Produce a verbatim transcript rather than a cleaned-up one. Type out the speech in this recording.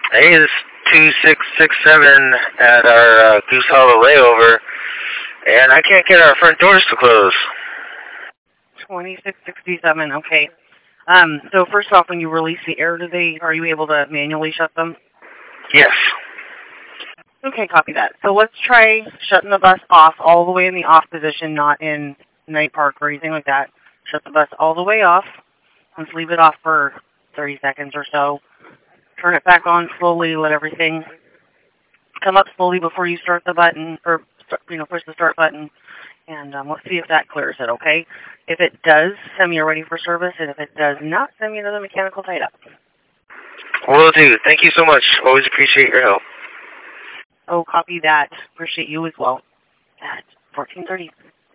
Hey, this is two six six seven at our uh, Goose Hollow layover, and I can't get our front doors to close. twenty-six sixty-seven, okay. Um, so first off, when you release the air, do they, are you able to manually shut them? Yes. Okay, copy that. So let's try shutting the bus off all the way in the off position, not in night park or anything like that. Shut the bus all the way off. Let's leave it off for thirty seconds or so. Turn it back on slowly, let everything come up slowly before you start the button, or, you know, push the start button. And um, let's see if that clears it, okay? If it does, send me a ready for service, and if it does not, send me another mechanical tied up. Will do. Thank you so much. Always appreciate your help. Oh, copy that. Appreciate you as well. At fourteen thirty.